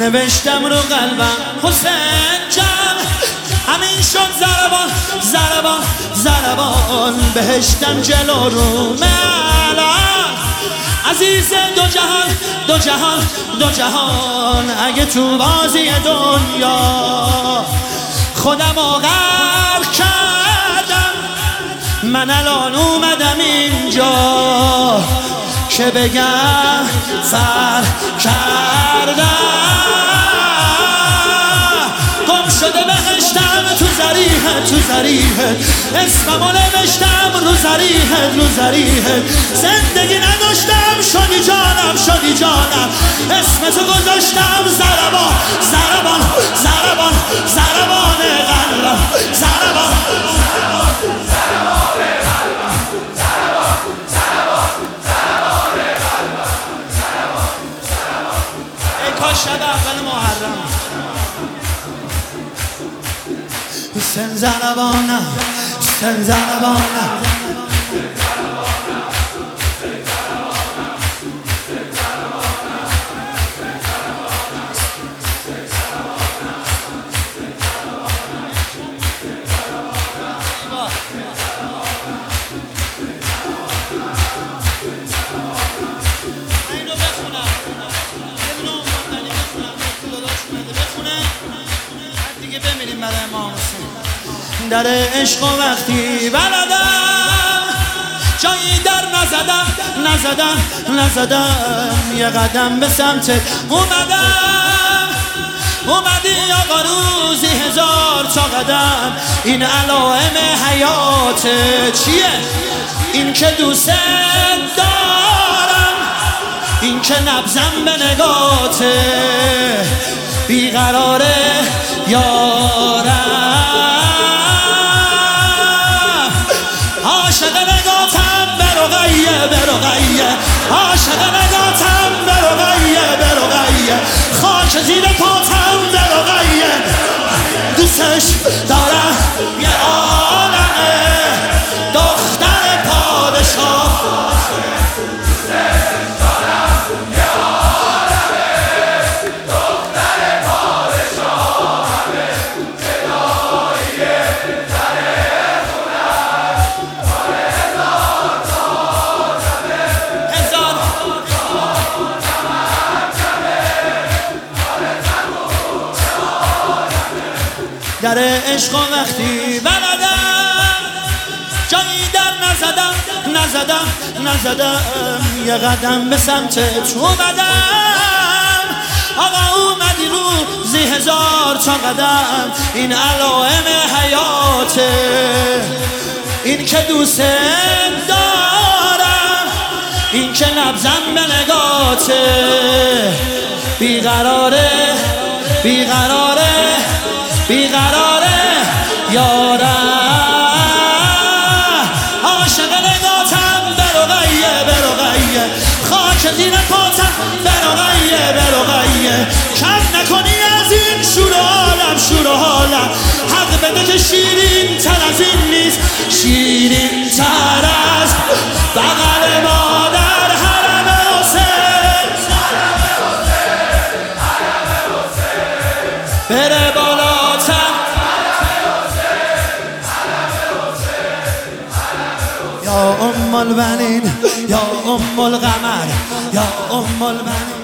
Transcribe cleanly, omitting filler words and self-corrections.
نوشتم رو قلبم حسین جان، همین شد ضربان ضربان ضربان، بهشتم جلو رو ملان. عزیز دو جهان دو جهان دو جهان، اگه تو بازی دنیا خودم غرق کردم، من الان اومدم اینجا که بگم فرق کردم. گم شده بهشتم تو ذریحت تو ذریحت، اسممو نوشتم رو ذریحت رو ذریحت، زندگی نداشتم شدی جانم شدی جانم، اسمتو گذاشتم ضربان ضربان ضربان ضربان قلبم ضربان شب اول محرم حسین ضربانم حسین ضربانم. در عشق و وقتی بلدم جایی در نزدم نزدم نزدم، یه قدم به سمتت اومدی آقا روزی 1000 تا قدم. این علائم حیات چیه؟ این که دوست دارم، این که نبضم به نگاته بیقراره یارم، عاشق نگاتم برقیه برقیه، عاشق نگاتم برقیه برقیه، خاک زیر پاتم برقیه، دوستش دارم یه عالمه دختر پادشاه، در عشق و وقتی بلدم جایی در نزدم یه قدم به سمتت اومدم. آقا اومدی روزی 1000 تا قدم، این علائم حیاته، این که دوست دارم، این که نبضم به نگاته بیقراره بیقراره بیقراره یارم، عاشق نگاتم برقیه برقیه، خاک زیر پاتم برقیه برقیه، کم نکنی از این شور و حالم شور و حالم، حق بده که شیرین تر از این نیست، شیرین تر از بغل مادر حرم حسین بره بالا یا ام البنین یا ام القمر یا ام البنین.